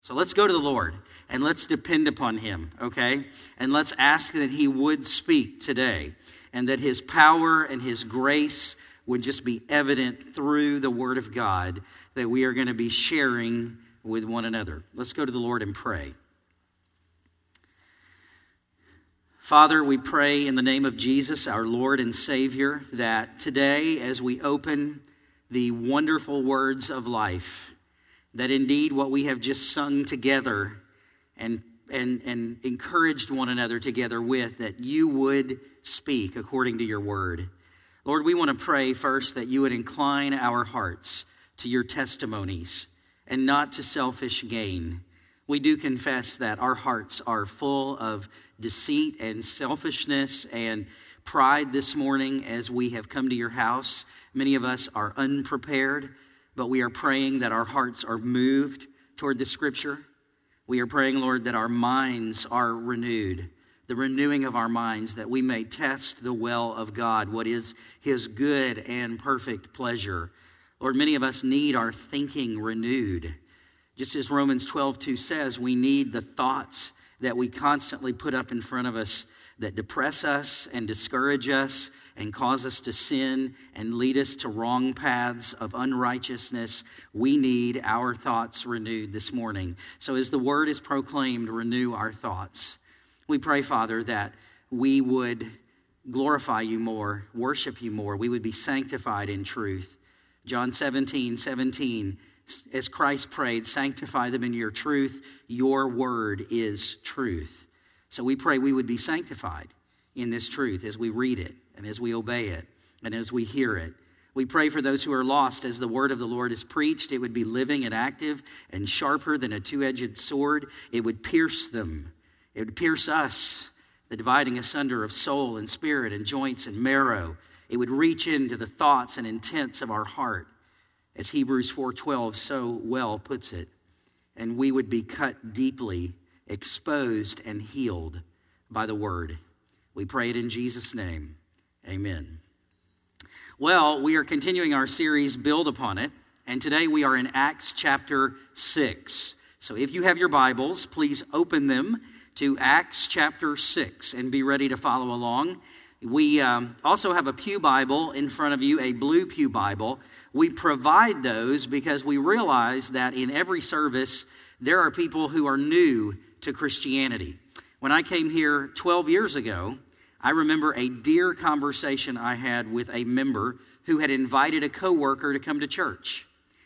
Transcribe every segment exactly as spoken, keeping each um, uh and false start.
So let's go to the Lord and let's depend upon him, okay? And let's ask that he would speak today and that his power and his grace would just be evident through the word of God that we are going to be sharing with one another. Let's go to the Lord and pray. Father, we pray in the name of Jesus, our Lord and Savior, that today as we open the wonderful words of life, that indeed what we have just sung together and, and, and encouraged one another together with, that you would speak according to your word. Lord, we want to pray first that you would incline our hearts to your testimonies and not to selfish gain. We do confess that our hearts are full of deceit and selfishness and pride this morning as we have come to your house. Many of us are unprepared, but we are praying that our hearts are moved toward the Scripture. We are praying, Lord, that our minds are renewed, the renewing of our minds, that we may test the well of God, what is his good and perfect pleasure. Lord, many of us need our thinking renewed. Just as Romans twelve two says, we need the thoughts that we constantly put up in front of us that depress us and discourage us and cause us to sin and lead us to wrong paths of unrighteousness. We need our thoughts renewed this morning. So as the word is proclaimed, renew our thoughts. We pray, Father, that we would glorify you more, worship you more. We would be sanctified in truth. John seventeen seventeen, as Christ prayed, sanctify them in your truth. Your word is truth. So we pray we would be sanctified in this truth as we read it and as we obey it and as we hear it. We pray for those who are lost as the word of the Lord is preached. It would be living and active and sharper than a two-edged sword. It would pierce them. It would pierce us, the dividing asunder of soul and spirit and joints and marrow. It would reach into the thoughts and intents of our heart, as Hebrews four twelve so well puts it. And we would be cut deeply, exposed and healed by the word. We pray it in Jesus' name. Amen. Well, we are continuing our series, Build Upon It, and today we are in Acts chapter six. So if you have your Bibles, please open them to Acts chapter six and be ready to follow along. We um, also have a pew Bible in front of you, a blue pew Bible. We provide those because we realize that in every service, there are people who are new to Christianity. When I came here twelve years ago, I remember a dear conversation I had with a member who had invited a coworker to come to church.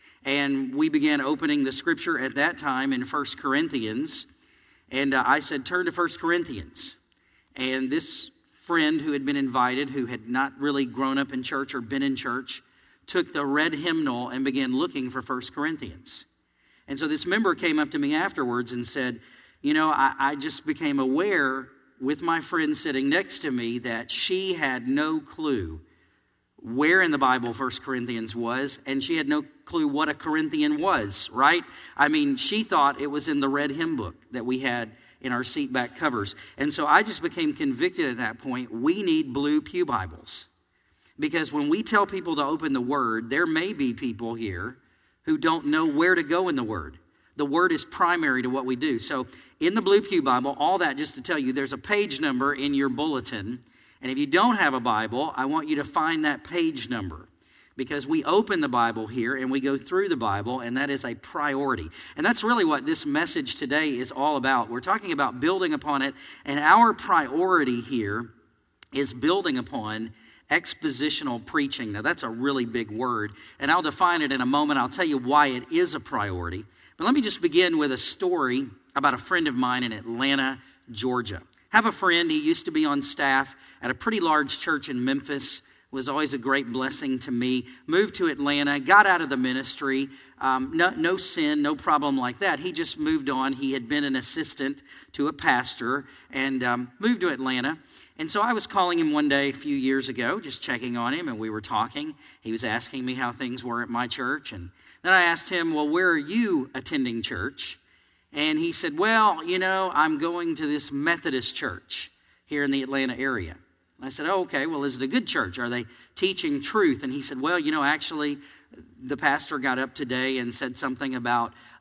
And we began opening the scripture at that time in First Corinthians. And uh, I said, turn to First Corinthians. And this friend who had been invited, who had not really grown up in church or been in church, took the red hymnal and began looking for First Corinthians. And so this member came up to me afterwards and said, you know, I, I just became aware with my friend sitting next to me that she had no clue where in the Bible First Corinthians was, and she had no clue what a Corinthian was, right? I mean, she thought it was in the red hymn book that we had in our seat back covers. And so I just became convicted at that point, we need blue pew Bibles. Because when we tell people to open the Word, there may be people here who don't know where to go in the Word. The Word is primary to what we do. So in the blue pew Bible, all that just to tell you, there's a page number in your bulletin. And if you don't have a Bible, I want you to find that page number. Because we open the Bible here and we go through the Bible, and that is a priority. And that's really what this message today is all about. We're talking about building upon it, and our priority here is building upon expositional preaching. Now, that's a really big word, and I'll define it in a moment. I'll tell you why it is a priority. But let me just begin with a story about a friend of mine in Atlanta, Georgia. I have a friend, he used to be on staff at a pretty large church in Memphis. Was always a great blessing to me. Moved to Atlanta, got out of the ministry. Um, no, no sin, no problem like that. He just moved on. He had been an assistant to a pastor and um, moved to Atlanta. And so I was calling him one day a few years ago, just checking on him, and we were talking. He was asking me how things were at my church. And then I asked him, well, where are you attending church? And he said, well, you know, I'm going to this Methodist church here in the Atlanta area. I said, oh, okay, well, is it a good church? Are they teaching truth? And he said, well, you know, actually, the pastor got up today and said something about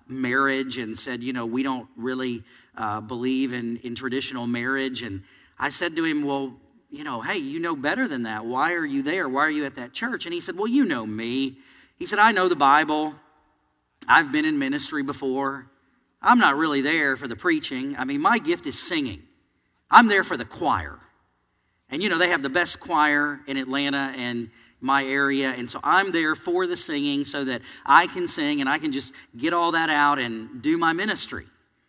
marriage and said, you know, we don't really uh, believe in, in traditional marriage. And I said to him, well, you know, hey, you know better than that. Why are you there? Why are you at that church? And he said, well, you know me. He said, I know the Bible. I've been in ministry before. I'm not really there for the preaching. I mean, my gift is singing. I'm there for the choir. And, you know, they have the best choir in Atlanta and my area. And so I'm there for the singing so that I can sing and I can just get all that out and do my ministry.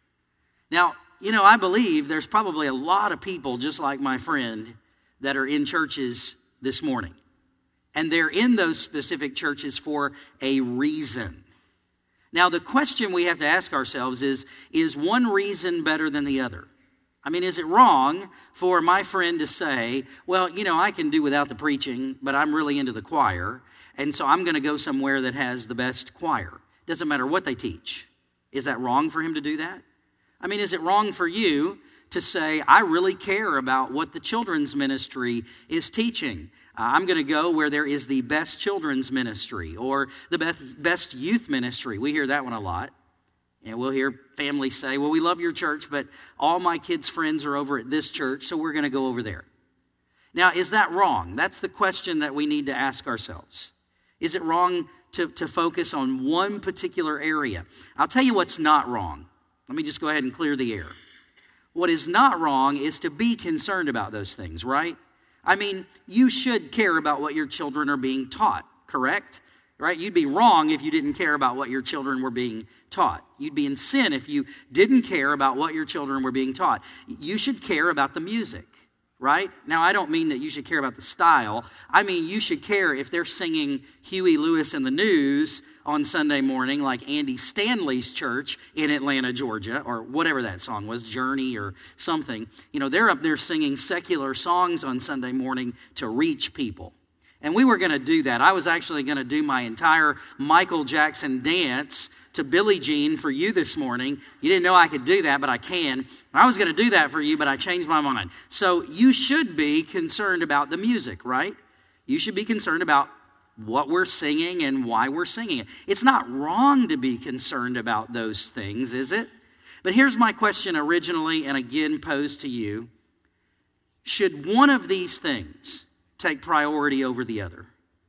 Now, you know, I believe there's probably a lot of people just like my friend that are in churches this morning. And they're in those specific churches for a reason. Now, the question we have to ask ourselves is, is one reason better than the other? I mean, is it wrong for my friend to say, well, you know, I can do without the preaching, but I'm really into the choir, and so I'm going to go somewhere that has the best choir. Doesn't matter what they teach. Is that wrong for him to do that? I mean, is it wrong for you to say, I really care about what the children's ministry is teaching? Uh, I'm going to go where there is the best children's ministry or the best, best youth ministry. We hear that one a lot. And we'll hear families say, well, we love your church, but all my kids' friends are over at this church, so we're going to go over there. Now, is that wrong? That's the question that we need to ask ourselves. Is it wrong to, to focus on one particular area? I'll tell you what's not wrong. Let me just go ahead and clear the air. What is not wrong is to be concerned about those things, right? I mean, you should care about what your children are being taught, correct? Right? You'd be wrong if you didn't care about what your children were being taught. You'd be in sin if you didn't care about what your children were being taught. You should care about the music, right? Now, I don't mean that you should care about the style. I mean, you should care if they're singing Huey Lewis and the News on Sunday morning like Andy Stanley's church in Atlanta, Georgia, or whatever that song was, Journey or something. You know, they're up there singing secular songs on Sunday morning to reach people. And we were going to do that. I was actually going to do my entire Michael Jackson dance to Billie Jean for you this morning. You didn't know I could do that, but I can. I was going to do that for you, but I changed my mind. So you should be concerned about the music, right? You should be concerned about what we're singing and why we're singing it. It's not wrong to be concerned about those things, is it? But here's my question originally and again posed to you. Should one of these things take priority over the other?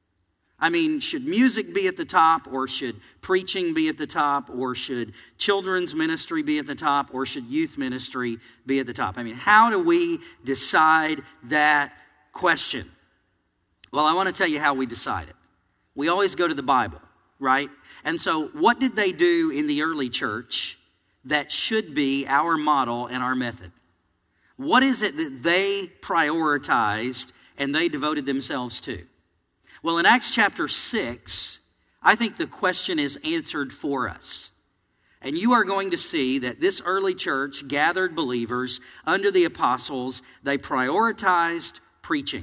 I mean, should music be at the top, or should preaching be at the top, or should children's ministry be at the top, or should youth ministry be at the top? I mean, how do we decide that question? Well, I want to tell you how we decide it. We always go to the Bible, right? And so what did they do in the early church that should be our model and our method? What is it that they prioritized and they devoted themselves to? Well, in Acts chapter six, I think the question is answered for us. And you are going to see that this early church gathered believers under the apostles. They prioritized preaching.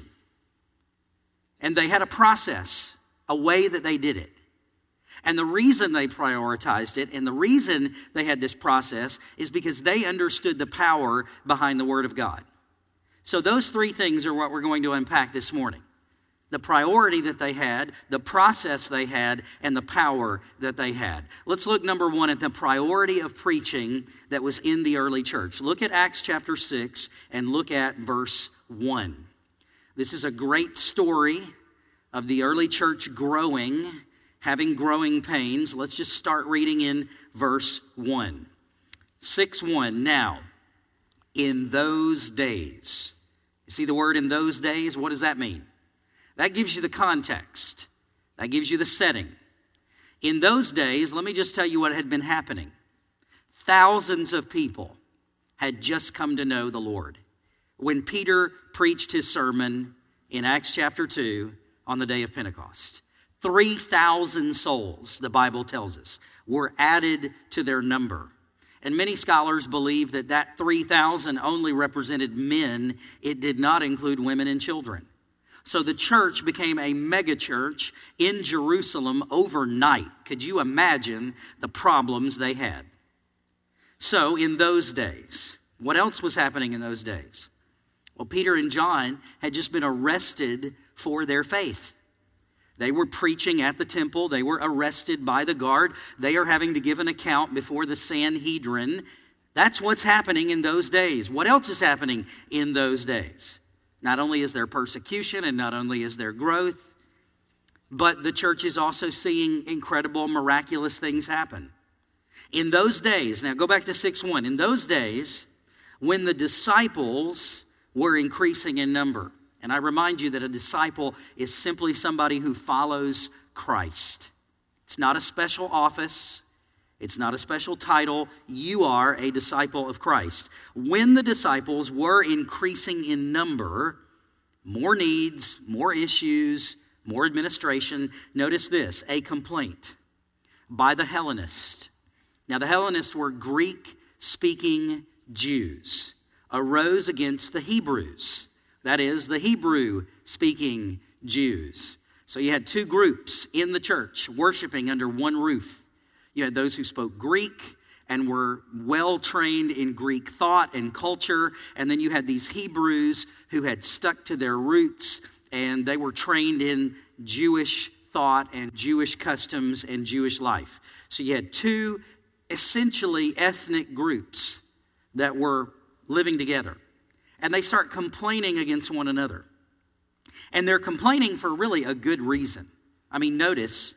And they had a process, a way that they did it. And the reason they prioritized it and the reason they had this process is because they understood the power behind the Word of God. So those three things are what we're going to unpack this morning. The priority that they had, the process they had, and the power that they had. Let's look, number one, at the priority of preaching that was in the early church. Look at Acts chapter six and look at verse one. This is a great story of the early church growing, having growing pains. Let's just start reading in verse one. six one, now, in those days. You see the word in those days? What does that mean? That gives you the context. That gives you the setting. In those days, let me just tell you what had been happening. Thousands of people had just come to know the Lord. When Peter preached his sermon in Acts chapter two on the day of Pentecost, three thousand souls, the Bible tells us, were added to their number. And many scholars believe that that three thousand only represented men. It did not include women and children. So the church became a mega church in Jerusalem overnight. Could you imagine the problems they had? So in those days, what else was happening in those days? Well, Peter and John had just been arrested for their faith. They were preaching at the temple. They were arrested by the guard. They are having to give an account before the Sanhedrin. That's what's happening in those days. What else is happening in those days? Not only is there persecution and not only is there growth, but the church is also seeing incredible, miraculous things happen. In those days, now go back to six one. In those days, when the disciples were increasing in number, and I remind you that a disciple is simply somebody who follows Christ. It's not a special office. It's not a special title. You are a disciple of Christ. When the disciples were increasing in number, more needs, more issues, more administration. Notice this, a complaint by the Hellenists. Now the Hellenists were Greek-speaking Jews, arose against the Hebrews. That is, the Hebrew-speaking Jews. So you had two groups in the church worshiping under one roof. You had those who spoke Greek and were well-trained in Greek thought and culture. And then you had these Hebrews who had stuck to their roots and they were trained in Jewish thought and Jewish customs and Jewish life. So you had two essentially ethnic groups that were living together. And they start complaining against one another. And they're complaining for really a good reason. I mean, notice,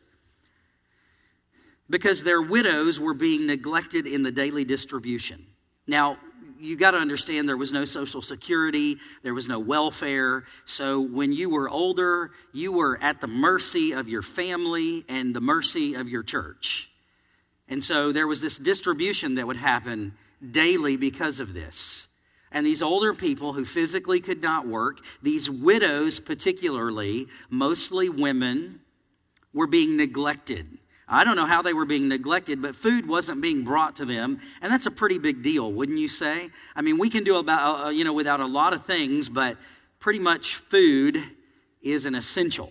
because their widows were being neglected in the daily distribution. Now, you got to understand there was no Social Security, there was no welfare. So when you were older, you were at the mercy of your family and the mercy of your church. And so there was this distribution that would happen daily because of this. And these older people who physically could not work, these widows particularly, mostly women, were being neglected. I don't know how they were being neglected, but food wasn't being brought to them, and that's a pretty big deal, wouldn't you say? I mean, we can do about uh, you know without a lot of things, but pretty much food is an essential.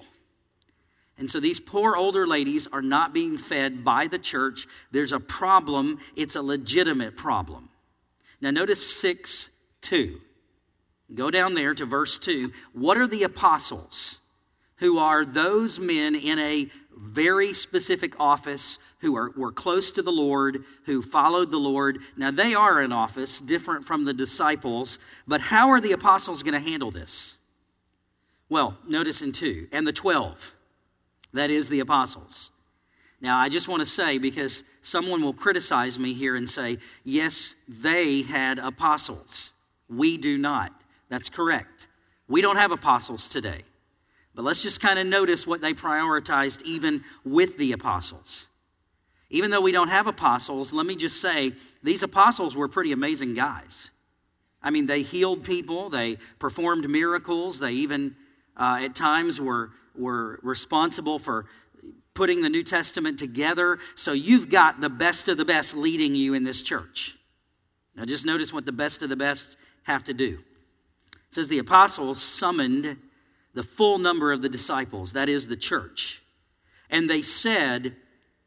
And so these poor older ladies are not being fed by the church. There's a problem. It's a legitimate problem. Now notice six two. Go down there to verse two. What are the apostles, who are those men in a very specific office who are were close to the Lord, who followed the Lord? Now they are in office, different from the disciples, but how are the apostles going to handle this? Well, notice in two, and the twelve, that is the apostles. Now I just want to say, because someone will criticize me here and say, yes, they had apostles. We do not. That's correct. We don't have apostles today. But let's just kind of notice what they prioritized even with the apostles. Even though we don't have apostles, let me just say, these apostles were pretty amazing guys. I mean, they healed people. They performed miracles. They even, uh, at times, were, were responsible for putting the New Testament together. So you've got the best of the best leading you in this church. Now just notice what the best of the best have to do. It says the apostles summoned the full number of the disciples, that is the church. And they said,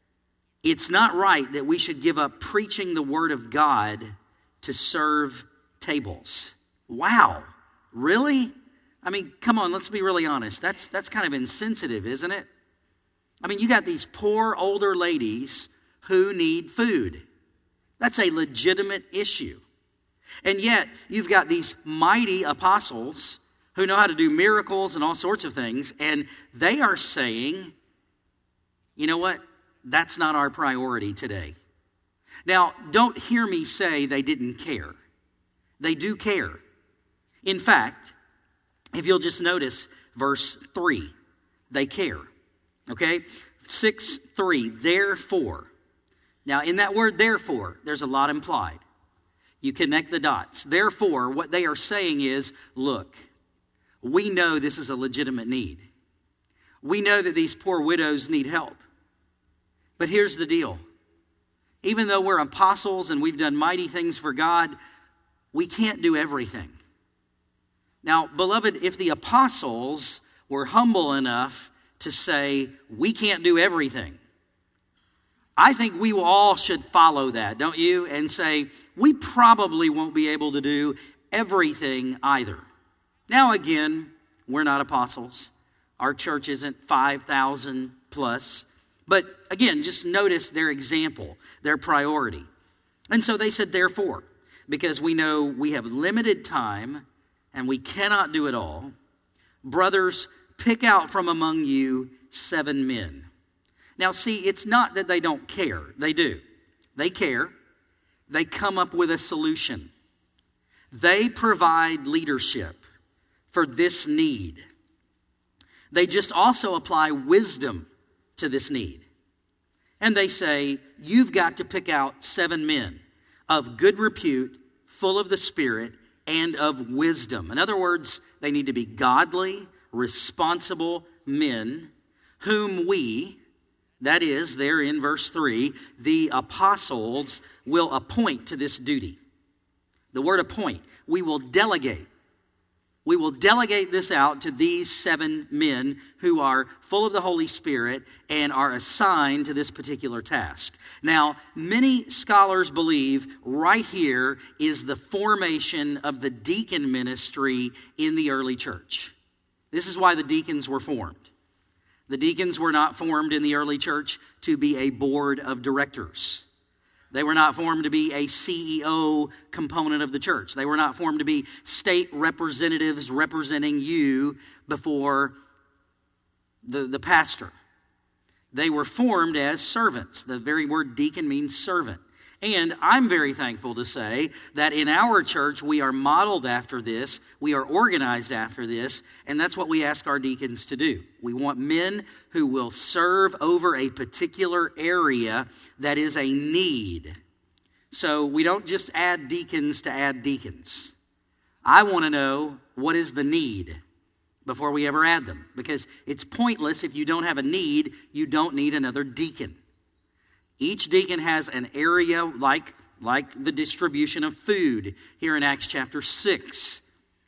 it's not right that we should give up preaching the word of God to serve tables. Wow, really? I mean, come on, let's be really honest. That's, that's kind of insensitive, isn't it? I mean, you got these poor older ladies who need food. That's a legitimate issue. And yet, you've got these mighty apostles who know how to do miracles and all sorts of things, and they are saying, you know what? That's not our priority today. Now, don't hear me say they didn't care. They do care. In fact, if you'll just notice verse three, they care. Okay? six three, therefore. Now, in that word therefore, there's a lot implied. You connect the dots. Therefore, what they are saying is, look, we know this is a legitimate need. We know that these poor widows need help. But here's the deal. Even though we're apostles and we've done mighty things for God, we can't do everything. Now, beloved, if the apostles were humble enough to say, we can't do everything, I think we all should follow that, don't you? And say, we probably won't be able to do everything either. Now again, we're not apostles. Our church isn't five thousand plus. But again, just notice their example, their priority. And so they said, therefore, because we know we have limited time and we cannot do it all, brothers, pick out from among you seven men. Now, see, it's not that they don't care. They do. They care. They come up with a solution. They provide leadership for this need. They just also apply wisdom to this need. And they say, you've got to pick out seven men of good repute, full of the Spirit, and of wisdom. In other words, they need to be godly, responsible men whom we, that is, there in verse three, the apostles will appoint to this duty. The word appoint, we will delegate. We will delegate this out to these seven men who are full of the Holy Spirit and are assigned to this particular task. Now, many scholars believe right here is the formation of the deacon ministry in the early church. This is why the deacons were formed. The deacons were not formed in the early church to be a board of directors. They were not formed to be a C E O component of the church. They were not formed to be state representatives representing you before the, the pastor. They were formed as servants. The very word deacon means servant. And I'm very thankful to say that in our church we are modeled after this, we are organized after this, and that's what we ask our deacons to do. We want men who will serve over a particular area that is a need. So we don't just add deacons to add deacons. I want to know what is the need before we ever add them, because it's pointless if you don't have a need, you don't need another deacon. Each deacon has an area like, like the distribution of food here in Acts chapter six.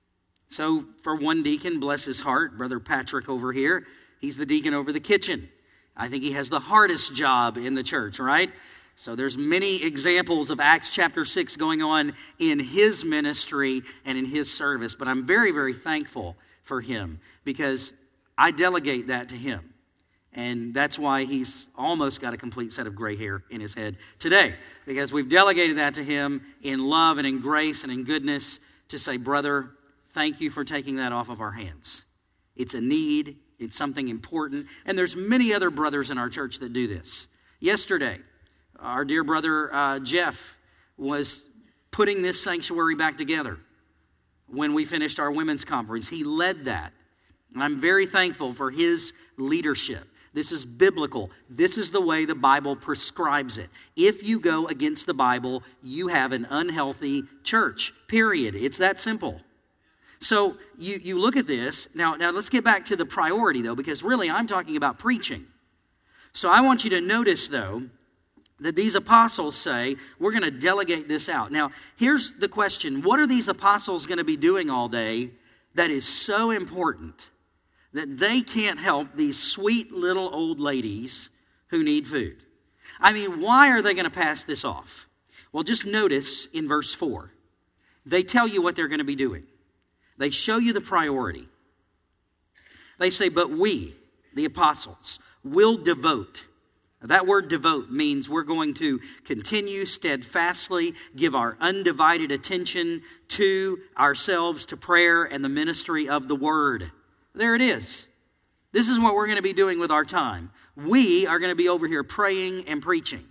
So for one deacon, bless his heart, Brother Patrick over here, he's the deacon over the kitchen. I think he has the hardest job in the church, right? So there's many examples of Acts chapter six going on in his ministry and in his service. But I'm very, very thankful for him because I delegate that to him. And that's why he's almost got a complete set of gray hair in his head today. Because we've delegated that to him in love and in grace and in goodness to say, brother, thank you for taking that off of our hands. It's a need. It's something important. And there's many other brothers in our church that do this. Yesterday, our dear brother uh, Jeff was putting this sanctuary back together when we finished our women's conference. He led that. And I'm very thankful for his leadership. This is biblical. This is the way the Bible prescribes it. If you go against the Bible, you have an unhealthy church, period. It's that simple. So you, you look at this. Now, now let's get back to the priority, though, because really I'm talking about preaching. So I want you to notice, though, that these apostles say, we're going to delegate this out. Now, here's the question. What are these apostles going to be doing all day that is so important that they can't help these sweet little old ladies who need food? I mean, why are they going to pass this off? Well, just notice in verse four. They tell you what they're going to be doing. They show you the priority. They say, but we, the apostles, will devote. That word devote means we're going to continue steadfastly, give our undivided attention to ourselves, to prayer and the ministry of the word. There it is. This is what we're going to be doing with our time. We are going to be over here praying and preaching.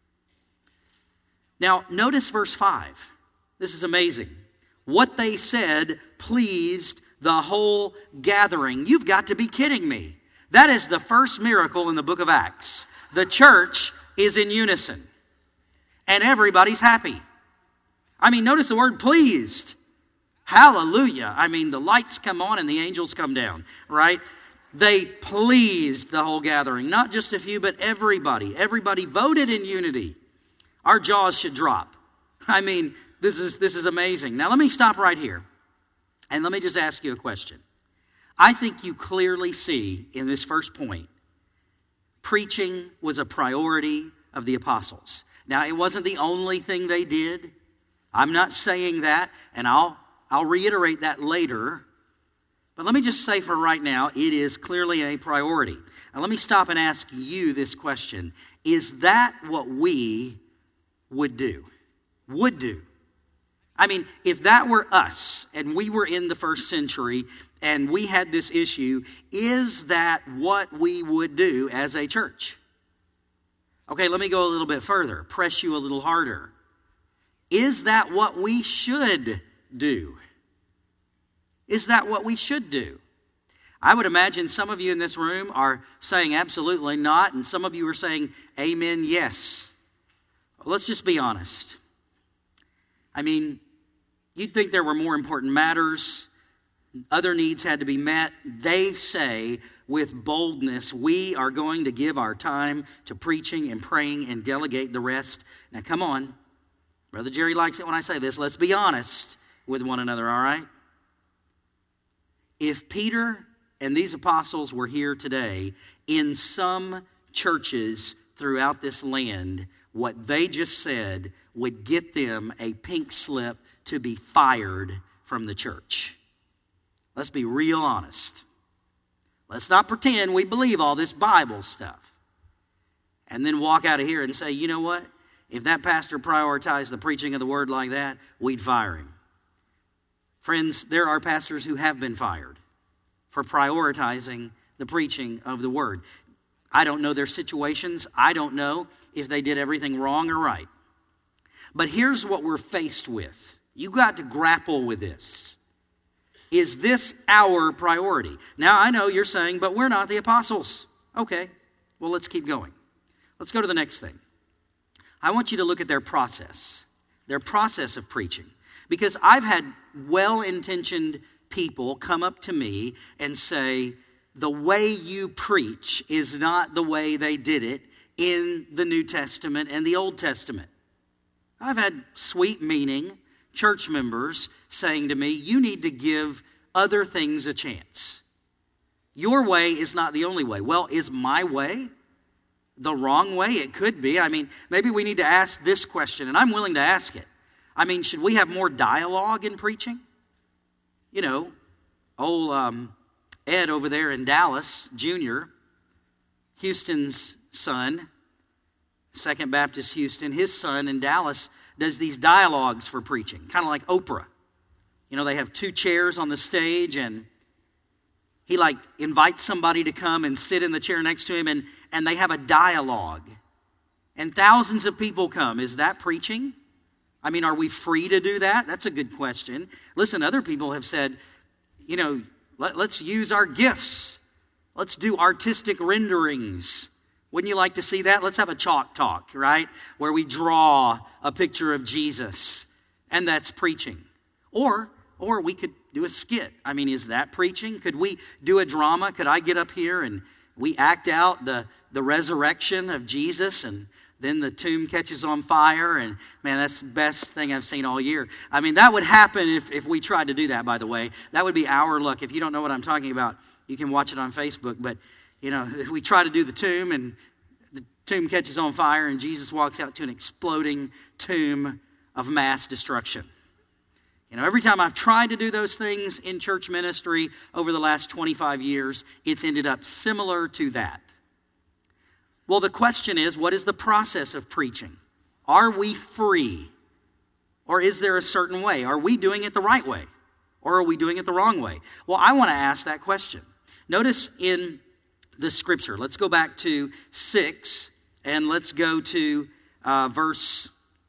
Now, notice verse five. This is amazing. What they said pleased the whole gathering. You've got to be kidding me. That is the first miracle in the book of Acts. The church is in unison. And everybody's happy. I mean, notice the word pleased. Hallelujah. I mean, the lights come on and the angels come down, right? They pleased the whole gathering. Not just a few, but everybody. Everybody voted in unity. Our jaws should drop. I mean, this is, this is amazing. Now, let me stop right here. And let me just ask you a question. I think you clearly see in this first point, preaching was a priority of the apostles. Now, it wasn't the only thing they did. I'm not saying that, and I'll I'll reiterate that later. But let me just say for right now, it is clearly a priority. Now let me stop and ask you this question. Is that what we would do? Would do? I mean, if that were us, and we were in the first century, and we had this issue, is that what we would do as a church? Okay, let me go a little bit further, press you a little harder. Is that what we should do? Is that what we should do? I would imagine some of you in this room are saying absolutely not, and some of you are saying amen, yes. Let's just be honest. I mean, you'd think there were more important matters. Other needs had to be met. They say with boldness, we are going to give our time to preaching and praying and delegate the rest. Now come on. Brother Jerry likes it when I say this. Let's be honest with one another, all right? If Peter and these apostles were here today, in some churches throughout this land, what they just said would get them a pink slip to be fired from the church. Let's be real honest. Let's not pretend we believe all this Bible stuff and then walk out of here and say, you know what? If that pastor prioritized the preaching of the word like that, we'd fire him. Friends, there are pastors who have been fired for prioritizing the preaching of the word. I don't know their situations. I don't know if they did everything wrong or right. But here's what we're faced with. You got to grapple with this. Is this our priority? Now, I know you're saying, but we're not the apostles. Okay, well, let's keep going. Let's go to the next thing. I want you to look at their process, their process of preaching. Because I've had well-intentioned people come up to me and say, the way you preach is not the way they did it in the New Testament and the Old Testament. I've had sweet-meaning church members saying to me, you need to give other things a chance. Your way is not the only way. Well, is my way the wrong way? It could be. I mean, maybe we need to ask this question, and I'm willing to ask it. I mean, should we have more dialogue in preaching? You know, old um, Ed over there in Dallas, Junior, Houston's son, Second Baptist Houston, his son in Dallas does these dialogues for preaching, kind of like Oprah. You know, they have two chairs on the stage, and he like invites somebody to come and sit in the chair next to him, and, and they have a dialogue. And thousands of people come. Is that preaching? I mean, are we free to do that? That's a good question. Listen, other people have said, you know, let, let's use our gifts. Let's do artistic renderings. Wouldn't you like to see that? Let's have a chalk talk, right? Where we draw a picture of Jesus, and that's preaching. Or, or we could do a skit. I mean, is that preaching? Could we do a drama? Could I get up here and we act out the, the resurrection of Jesus, and then the tomb catches on fire, and man, that's the best thing I've seen all year. I mean, that would happen if, if we tried to do that, by the way. That would be our luck. If you don't know what I'm talking about, you can watch it on Facebook, but you know, if we try to do the tomb and the tomb catches on fire and Jesus walks out to an exploding tomb of mass destruction. You know, every time I've tried to do those things in church ministry over the last twenty-five years, it's ended up similar to that. Well, the question is, what is the process of preaching? Are we free? Or is there a certain way? Are we doing it the right way? Or are we doing it the wrong way? Well, I want to ask that question. Notice in the scripture, let's go back to six, and let's go to uh, verse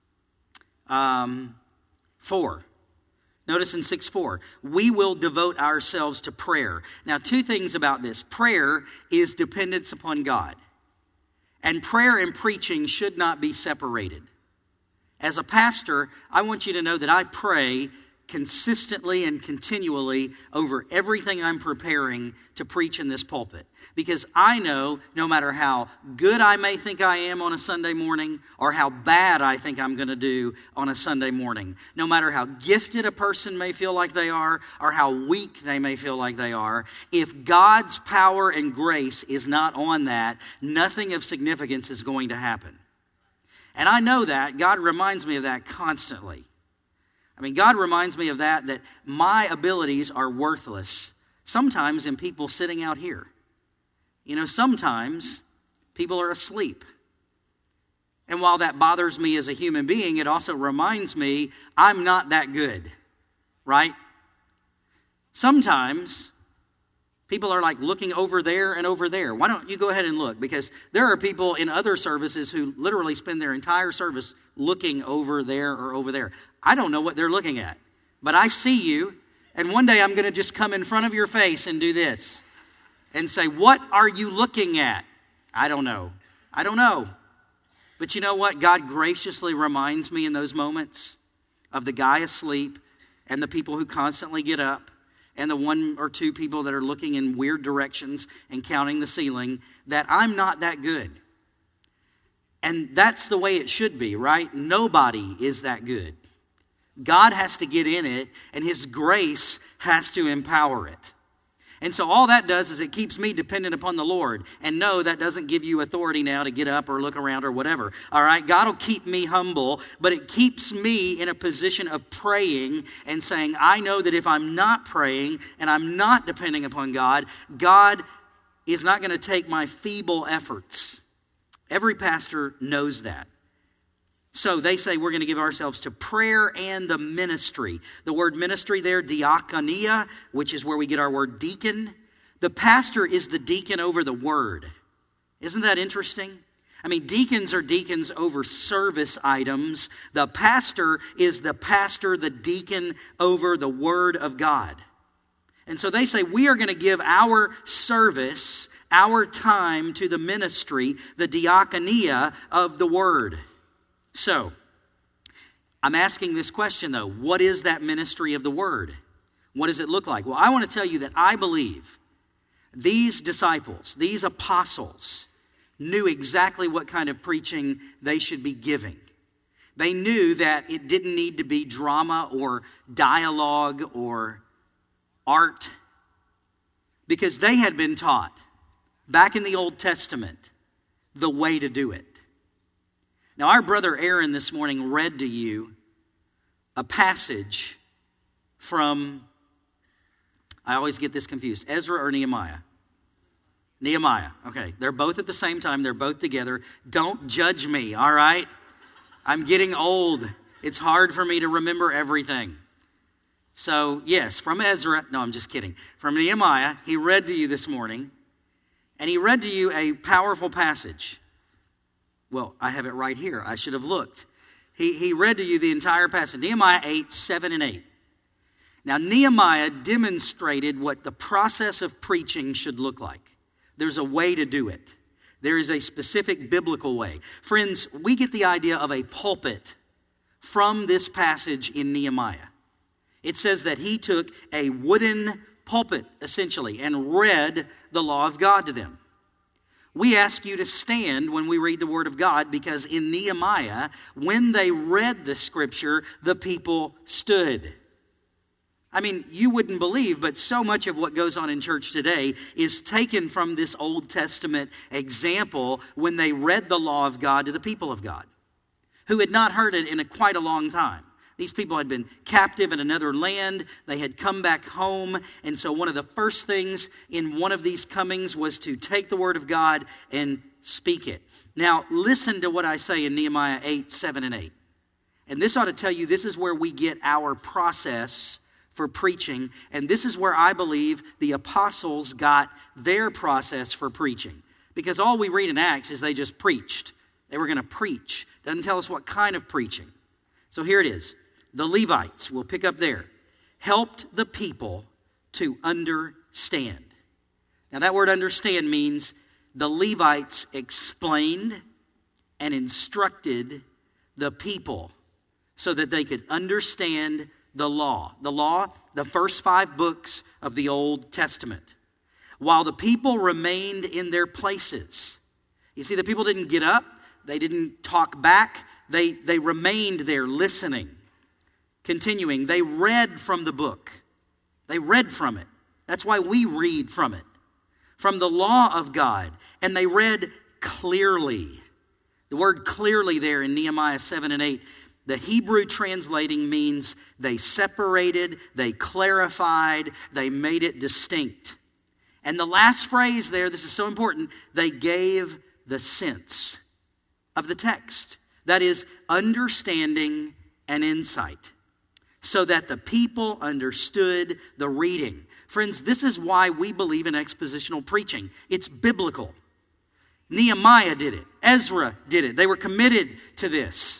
um, four. Notice in six four, we will devote ourselves to prayer. Now, two things about this. Prayer is dependence upon God. And prayer and preaching should not be separated. As a pastor, I want you to know that I pray consistently and continually over everything I'm preparing to preach in this pulpit. Because I know no matter how good I may think I am on a Sunday morning or how bad I think I'm going to do on a Sunday morning, no matter how gifted a person may feel like they are or how weak they may feel like they are, if God's power and grace is not on that, nothing of significance is going to happen. And I know that. God reminds me of that constantly. I mean, God reminds me of that, that my abilities are worthless sometimes in people sitting out here. You know, sometimes people are asleep. And while that bothers me as a human being, it also reminds me I'm not that good, right? Sometimes people are like looking over there and over there. Why don't you go ahead and look? Because there are people in other services who literally spend their entire service looking over there or over there. I don't know what they're looking at, but I see you, and one day I'm going to just come in front of your face and do this and say, what are you looking at? I don't know. I don't know. But you know what? God graciously reminds me in those moments of the guy asleep and the people who constantly get up and the one or two people that are looking in weird directions and counting the ceiling, that I'm not that good. And that's the way it should be, right? Nobody is that good. God has to get in it, and His grace has to empower it. And so all that does is it keeps me dependent upon the Lord. And no, that doesn't give you authority now to get up or look around or whatever. All right, God will keep me humble, but it keeps me in a position of praying and saying, I know that if I'm not praying and I'm not depending upon God, God is not going to take my feeble efforts. Every pastor knows that. So they say we're going to give ourselves to prayer and the ministry. The word ministry there, diakonia, which is where we get our word deacon. The pastor is the deacon over the word. Isn't that interesting? I mean, deacons are deacons over service items. The pastor is the pastor, the deacon over the word of God. And so they say we are going to give our service, our time to the ministry, the diakonia of the word. So, I'm asking this question though, what is that ministry of the word? What does it look like? Well, I want to tell you that I believe these disciples, these apostles, knew exactly what kind of preaching they should be giving. They knew that it didn't need to be drama or dialogue or art, because they had been taught back in the Old Testament the way to do it. Now, our brother Aaron this morning read to you a passage from, I always get this confused, Ezra or Nehemiah? Nehemiah. Okay, they're both at the same time. They're both together. Don't judge me, all right? I'm getting old. It's hard for me to remember everything. So, yes, from Ezra, no, I'm just kidding. From Nehemiah, he read to you this morning, and he read to you a powerful passage. Well, I have it right here. I should have looked. He, he read to you the entire passage. Nehemiah eight, seven and eight. Now, Nehemiah demonstrated what the process of preaching should look like. There's a way to do it. There is a specific biblical way. Friends, we get the idea of a pulpit from this passage in Nehemiah. It says that he took a wooden pulpit, essentially, and read the law of God to them. We ask you to stand when we read the Word of God, because in Nehemiah, when they read the Scripture, the people stood. I mean, you wouldn't believe, but so much of what goes on in church today is taken from this Old Testament example when they read the law of God to the people of God, who had not heard it in a, quite a long time. These people had been captive in another land. They had come back home. And so one of the first things in one of these comings was to take the Word of God and speak it. Now, listen to what I say in Nehemiah eight, seven, and eight. And this ought to tell you this is where we get our process for preaching. And this is where I believe the apostles got their process for preaching. Because all we read in Acts is they just preached. They were going to preach. Doesn't tell us what kind of preaching. So here it is. The Levites, we'll pick up there, helped the people to understand. Now that word understand means the Levites explained and instructed the people so that they could understand the law. The law, the first five books of the Old Testament. While the people remained in their places. You see, the people didn't get up. They didn't talk back. They, they remained there listening. Continuing, they read from the book. They read from it. That's why we read from it. From the law of God. And they read clearly. The word clearly there in Nehemiah seven and eight The Hebrew translating means they separated, they clarified, they made it distinct. And the last phrase there, this is so important, they gave the sense of the text. That is, understanding and insight, so that the people understood the reading. Friends, this is why we believe in expositional preaching. It's biblical. Nehemiah did it. Ezra did it. They were committed to this.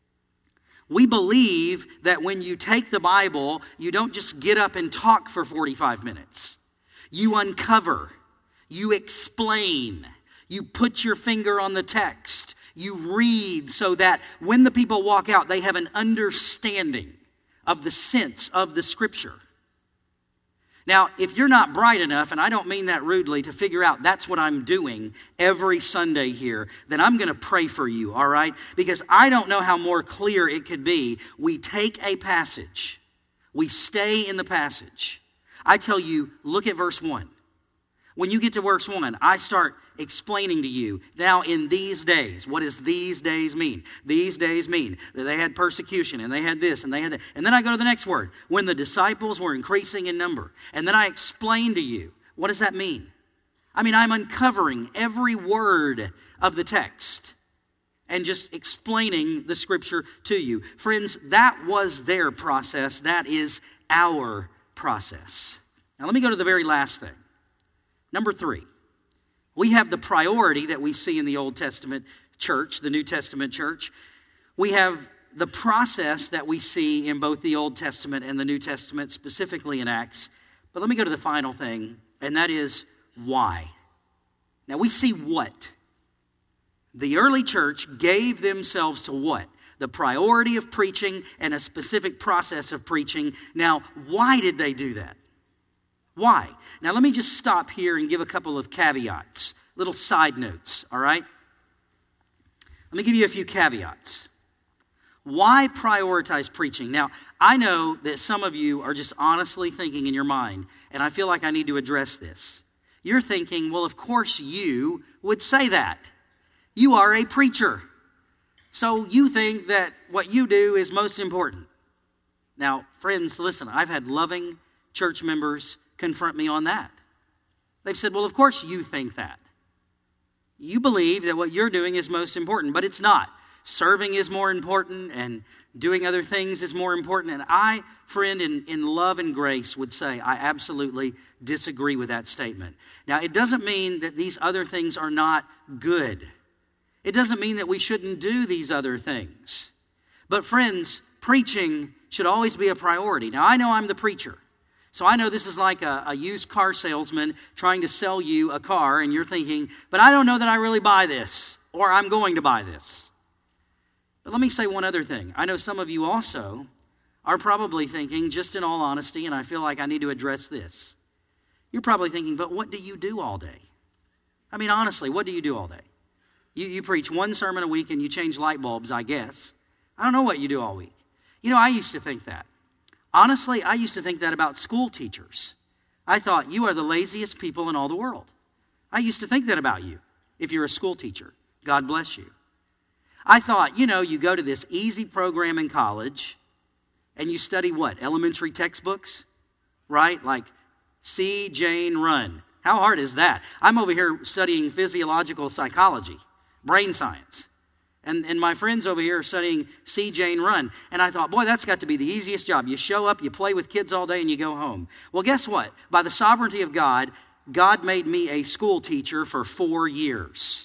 We believe that when you take the Bible, you don't just get up and talk for forty-five minutes. You uncover, you explain, you put your finger on the text, you read so that when the people walk out, they have an understanding of the sense of the Scripture. Now, if you're not bright enough, and I don't mean that rudely, to figure out that's what I'm doing every Sunday here, then I'm going to pray for you, all right? Because I don't know how more clear it could be. We take a passage, we stay in the passage. I tell you, look at verse one. When you get to verse one, I start explaining to you, now in these days, what does these days mean? These days mean that they had persecution, and they had this, and they had that. And then I go to the next word, when the disciples were increasing in number. And then I explain to you, what does that mean? I mean, I'm uncovering every word of the text and just explaining the Scripture to you. Friends, that was their process. That is our process. Now let me go to the very last thing. Number three, we have the priority that we see in the Old Testament church, the New Testament church. We have the process that we see in both the Old Testament and the New Testament, specifically in Acts. But let me go to the final thing, and that is why. Now we see what? The early church gave themselves to what? The priority of preaching and a specific process of preaching. Now, why did they do that? Why? Now, let me just stop here and give a couple of caveats, little side notes, all right? Let me give you a few caveats. Why prioritize preaching? Now, I know that some of you are just honestly thinking in your mind, and I feel like I need to address this. You're thinking, well, of course you would say that. You are a preacher. So you think that what you do is most important. Now, friends, listen, I've had loving church members confront me on that. They've said, well, of course you think that. You believe that what you're doing is most important, but it's not. Serving is more important and doing other things is more important. And I, friend, in, in love and grace would say I absolutely disagree with that statement. Now, it doesn't mean that these other things are not good. It doesn't mean that we shouldn't do these other things. But friends, preaching should always be a priority. Now, I know I'm the preacher. So I know this is like a, a used car salesman trying to sell you a car, and you're thinking, but I don't know that I really buy this, or I'm going to buy this. But let me say one other thing. I know some of you also are probably thinking, just in all honesty, and I feel like I need to address this. You're probably thinking, but what do you do all day? I mean, honestly, what do you do all day? You, you preach one sermon a week and you change light bulbs, I guess. I don't know what you do all week. You know, I used to think that. Honestly, I used to think that about school teachers. I thought, you are the laziest people in all the world. I used to think that about you, if you're a school teacher. God bless you. I thought, you know, you go to this easy program in college, and you study what? Elementary textbooks? Right? Like, see Jane run. How hard is that? I'm over here studying physiological psychology, brain science. And, and my friends over here are studying See Jane Run. And I thought, boy, that's got to be the easiest job. You show up, you play with kids all day, and you go home. Well, guess what? By the sovereignty of God, God made me a school teacher for four years.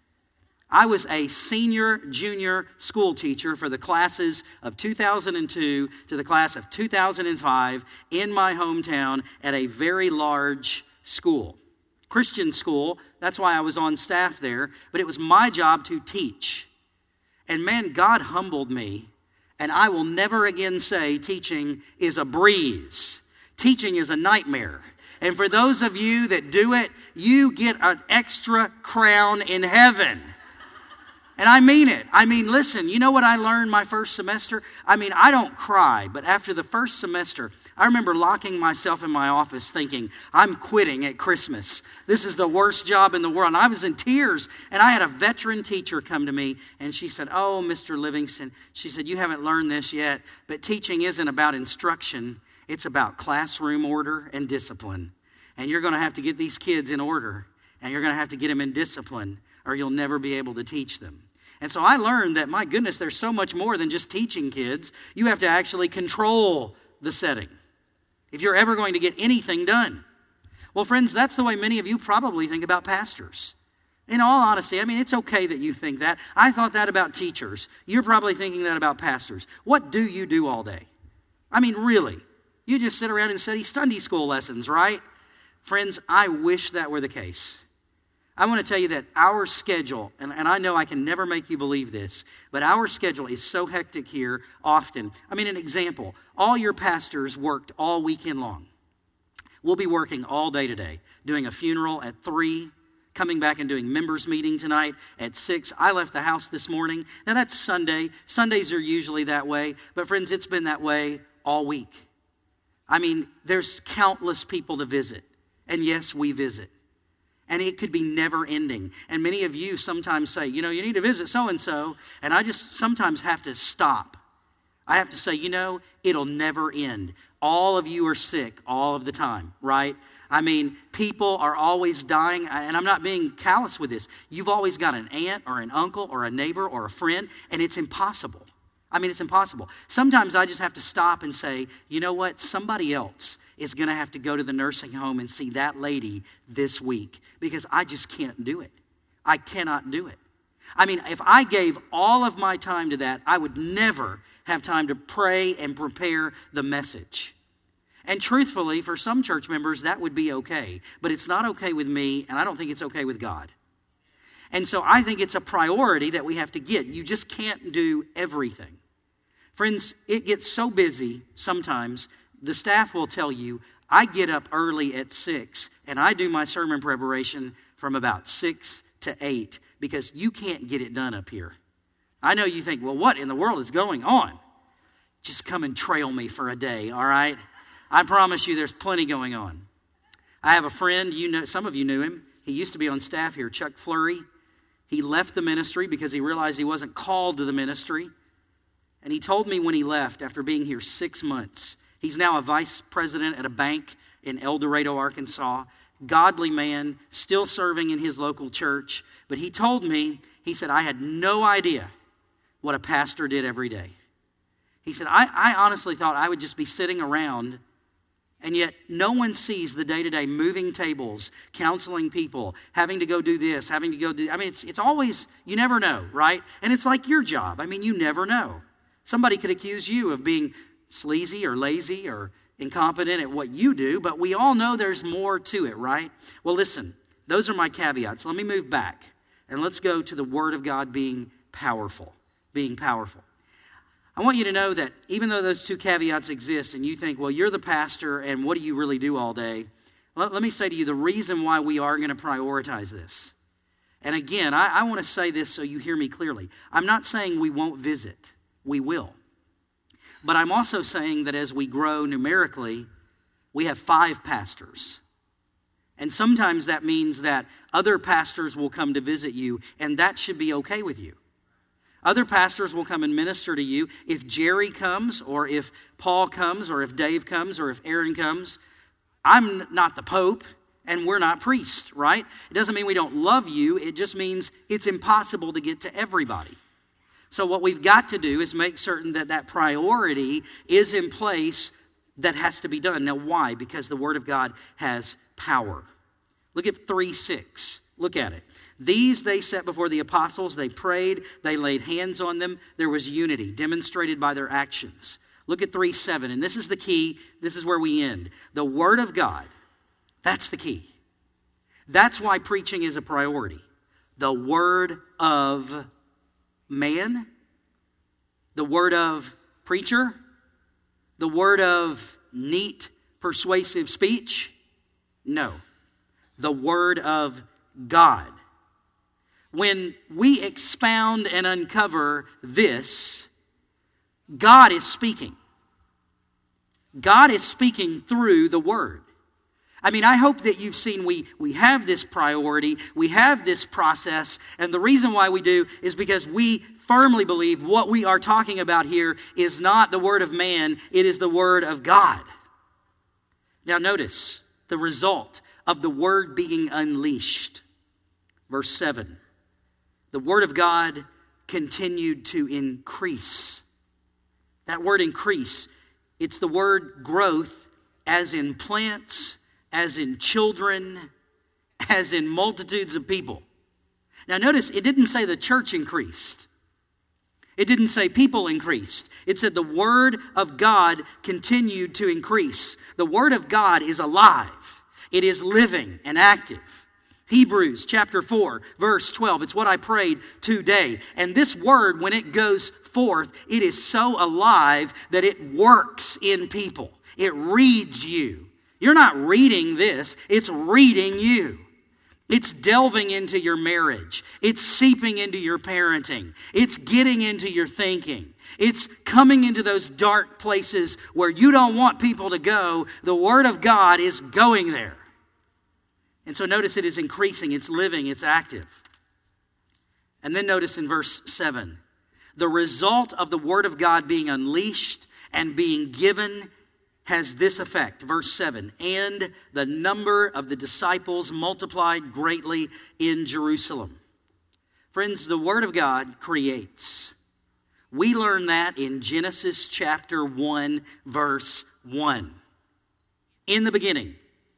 I was a senior, junior school teacher for the classes of two thousand two to the class of two thousand five in my hometown at a very large school. Christian school, that's why I was on staff there, but it was my job to teach. And man, God humbled me, and I will never again say teaching is a breeze. Teaching is a nightmare. And for those of you that do it, you get an extra crown in heaven. And I mean it. I mean, listen, you know what I learned my first semester? I mean, I don't cry, but after the first semester, I remember locking myself in my office thinking, I'm quitting at Christmas. This is the worst job in the world. And I was in tears. And I had a veteran teacher come to me, and she said, oh, Mister Livingston, she said, you haven't learned this yet, but teaching isn't about instruction. It's about classroom order and discipline. And you're going to have to get these kids in order, and you're going to have to get them in discipline, or you'll never be able to teach them. And so I learned that, my goodness, there's so much more than just teaching kids. You have to actually control the setting if you're ever going to get anything done. Well, friends, that's the way many of you probably think about pastors. In all honesty, I mean, it's okay that you think that. I thought that about teachers. You're probably thinking that about pastors. What do you do all day? I mean, really? You just sit around and study Sunday school lessons, right? Friends, I wish that were the case. I want to tell you that our schedule, and, and I know I can never make you believe this, but our schedule is so hectic here often. I mean, an example, all your pastors worked all weekend long. We'll be working all day today, doing a funeral at three, coming back and doing members meeting tonight at six. I left the house this morning. Now that's Sunday. Sundays are usually that way, but friends, it's been that way all week. I mean, there's countless people to visit, and yes, we visit. And it could be never ending. And many of you sometimes say, you know, you need to visit so-and-so. And I just sometimes have to stop. I have to say, you know, it'll never end. All of you are sick all of the time, right? I mean, people are always dying. And I'm not being callous with this. You've always got an aunt or an uncle or a neighbor or a friend. And it's impossible. I mean, it's impossible. Sometimes I just have to stop and say, you know what? Somebody else is going to have to go to the nursing home and see that lady this week because I just can't do it. I cannot do it. I mean, if I gave all of my time to that, I would never have time to pray and prepare the message. And truthfully, for some church members, that would be okay. But it's not okay with me, and I don't think it's okay with God. And so I think it's a priority that we have to get. You just can't do everything. Friends, it gets so busy sometimes. The staff will tell you, I get up early at six and I do my sermon preparation from about six to eight because you can't get it done up here. I know you think, well, what in the world is going on? Just come and trail me for a day, all right? I promise you there's plenty going on. I have a friend, you know, some of you knew him. He used to be on staff here, Chuck Flurry. He left the ministry because he realized he wasn't called to the ministry. And he told me when he left, after being here six months, he's now a vice president at a bank in El Dorado, Arkansas. Godly man, still serving in his local church. But he told me, he said, I had no idea what a pastor did every day. He said, I, I honestly thought I would just be sitting around, and yet no one sees the day-to-day moving tables, counseling people, having to go do this, having to go do... I mean, it's, it's always, you never know, right? And it's like your job. I mean, you never know. Somebody could accuse you of being sleazy or lazy or incompetent at what you do, but we all know there's more to it, right? Well, listen, those are my caveats. Let me move back, and let's go to the Word of God being powerful, being powerful. I want you to know that even though those two caveats exist, and you think, well, you're the pastor, and what do you really do all day? Let, let me say to you the reason why we are going to prioritize this. And again, I, I want to say this so you hear me clearly. I'm not saying we won't visit. We will. But I'm also saying that as we grow numerically, we have five pastors. And sometimes that means that other pastors will come to visit you, and that should be okay with you. Other pastors will come and minister to you. If Jerry comes, or if Paul comes, or if Dave comes, or if Aaron comes, I'm not the Pope, and we're not priests, right? It doesn't mean we don't love you. It just means it's impossible to get to everybody. So what we've got to do is make certain that that priority is in place that has to be done. Now, why? Because the Word of God has power. Look at three six. Look at it. These they set before the apostles. They prayed. They laid hands on them. There was unity demonstrated by their actions. Look at three seven. And this is the key. This is where we end. The Word of God. That's the key. That's why preaching is a priority. The Word of man, the word of preacher, the word of neat, persuasive speech? No. The Word of God. when we expound and uncover this, God is speaking. God is speaking through the Word. I mean, I hope that you've seen we, we have this priority, we have this process, and the reason why we do is because we firmly believe what we are talking about here is not the word of man, it is the Word of God. Now notice the result of the Word being unleashed. Verse seven, the Word of God continued to increase. That word increase, it's the word growth as in plants, as in children, as in multitudes of people. Now notice, it didn't say the church increased. It didn't say people increased. It said the Word of God continued to increase. The Word of God is alive. It is living and active. Hebrews chapter four, verse twelve. It's what I prayed today. And this Word, when it goes forth, it is so alive that it works in people. It reads you. You're not reading this, it's reading you. It's delving into your marriage. It's seeping into your parenting. It's getting into your thinking. It's coming into those dark places where you don't want people to go. The Word of God is going there. And so notice it is increasing, it's living, it's active. And then notice in verse seven, the result of the Word of God being unleashed and being given has this effect. Verse seven, and the number of the disciples multiplied greatly in Jerusalem. Friends, the Word of God creates. We learn that in Genesis chapter one, verse one. In the beginning,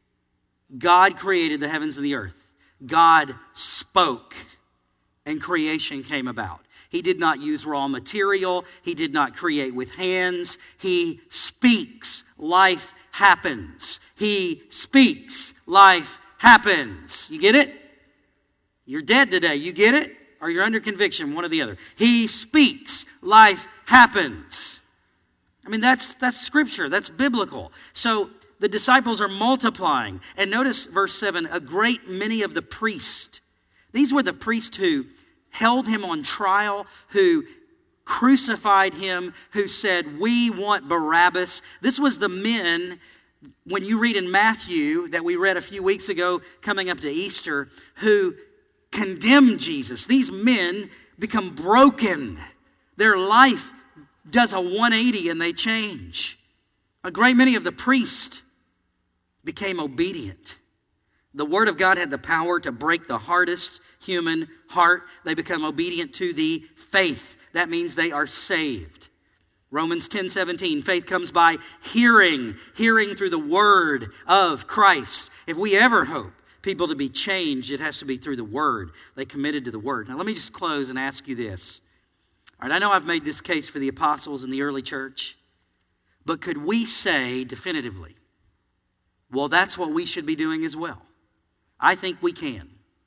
God created the heavens and the earth. God spoke, and creation came about. He did not use raw material. He did not create with hands. He speaks. Life happens. He speaks. Life happens. You get it? You're dead today. You get it? Or you're under conviction, one or the other. He speaks. Life happens. I mean, that's that's scripture. That's biblical. So the disciples are multiplying. And notice verse seven, a great many of the priests. These were the priests who held him on trial, who crucified him, who said, we want Barabbas. This was the men, when you read in Matthew, that we read a few weeks ago, coming up to Easter, who condemned Jesus. These men become broken. Their life does a one eighty and they change. A great many of the priests became obedient. The Word of God had the power to break the hardest human heart. They become obedient to the faith. That means they are saved. Romans ten seventeen, faith comes by hearing, hearing through the Word of Christ. If we ever hope people to be changed, it has to be through the Word. They committed to the Word. Now let me just close and ask you this. All right, I know I've made this case for the apostles in the early church, but could we say definitively, well, that's what we should be doing as well? I think we can.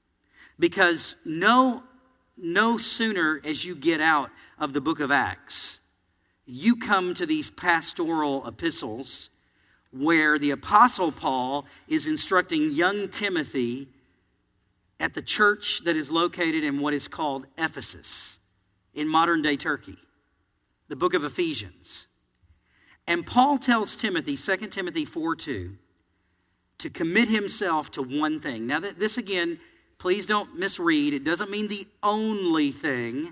Because no, no sooner as you get out of the book of Acts, you come to these pastoral epistles where the Apostle Paul is instructing young Timothy at the church that is located in what is called Ephesus in modern-day Turkey, the book of Ephesians. And Paul tells Timothy, Second Timothy four two, to commit himself to one thing. Now, this again, please don't misread. It doesn't mean the only thing.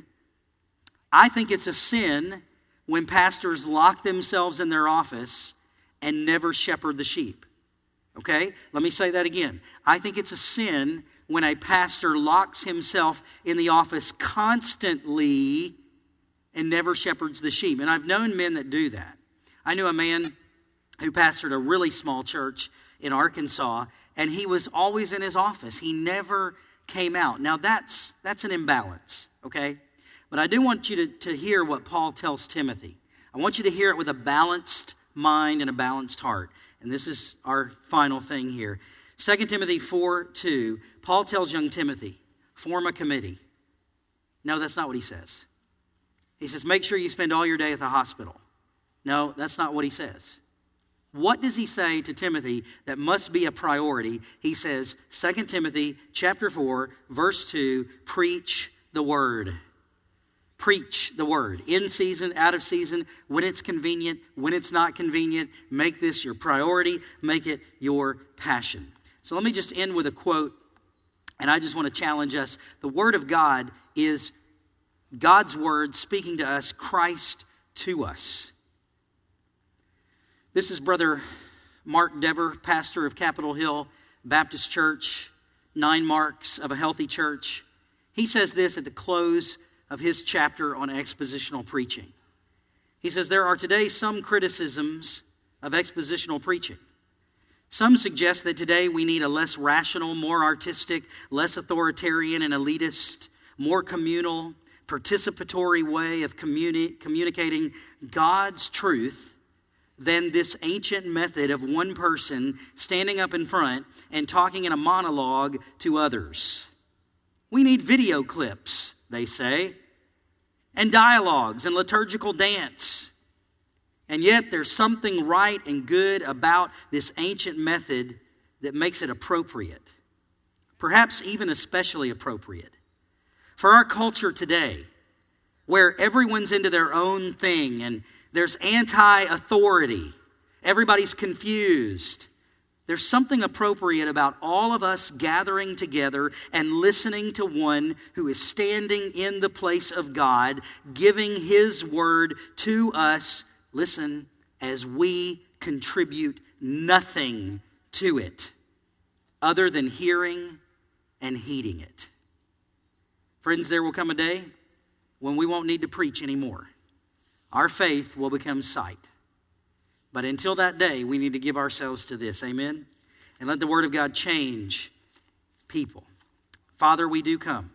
I think it's a sin when pastors lock themselves in their office and never shepherd the sheep. Okay? Let me say that again. I think it's a sin when a pastor locks himself in the office constantly and never shepherds the sheep. And I've known men that do that. I knew a man who pastored a really small church in Arkansas, and he was always in his office. He never came out. Now that's that's an imbalance, okay? But I do want you to, to hear what Paul tells Timothy. I want you to hear it with a balanced mind and a balanced heart. And this is our final thing here. Second Timothy four two, Paul tells young Timothy, form a committee. No, that's not what he says. He says, make sure you spend all your day at the hospital. No, that's not what he says. What does he say to Timothy that must be a priority? He says, Second Timothy chapter four, verse two, preach the word. Preach the word. In season, out of season, when it's convenient, when it's not convenient. Make this your priority. Make it your passion. So let me just end with a quote, and I just want to challenge us. The Word of God is God's Word speaking to us, Christ to us. This is Brother Mark Dever, pastor of Capitol Hill Baptist Church, nine marks of a healthy church. He says this at the close of his chapter on expositional preaching. He says, there are today some criticisms of expositional preaching. Some suggest that today we need a less rational, more artistic, less authoritarian and elitist, more communal, participatory way of communi- communicating God's truth than this ancient method of one person standing up in front and talking in a monologue to others. We need video clips, they say, and dialogues and liturgical dance. And yet there's something right and good about this ancient method that makes it appropriate, perhaps even especially appropriate. For our culture today, where everyone's into their own thing and there's anti-authority, everybody's confused, there's something appropriate about all of us gathering together and listening to one who is standing in the place of God, giving His word to us, listen, as we contribute nothing to it other than hearing and heeding it. Friends, there will come a day when we won't need to preach anymore. Our faith will become sight. But until that day, we need to give ourselves to this. Amen? And let the Word of God change people. Father, we do come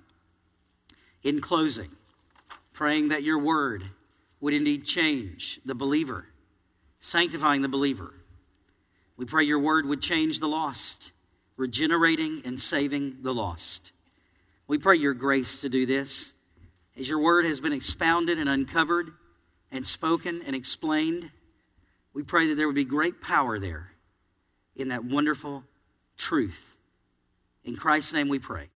in closing, praying that your Word would indeed change the believer, sanctifying the believer. We pray your Word would change the lost, regenerating and saving the lost. We pray your grace to do this. As your Word has been expounded and uncovered and spoken and explained, we pray that there would be great power there in that wonderful truth. In Christ's name we pray.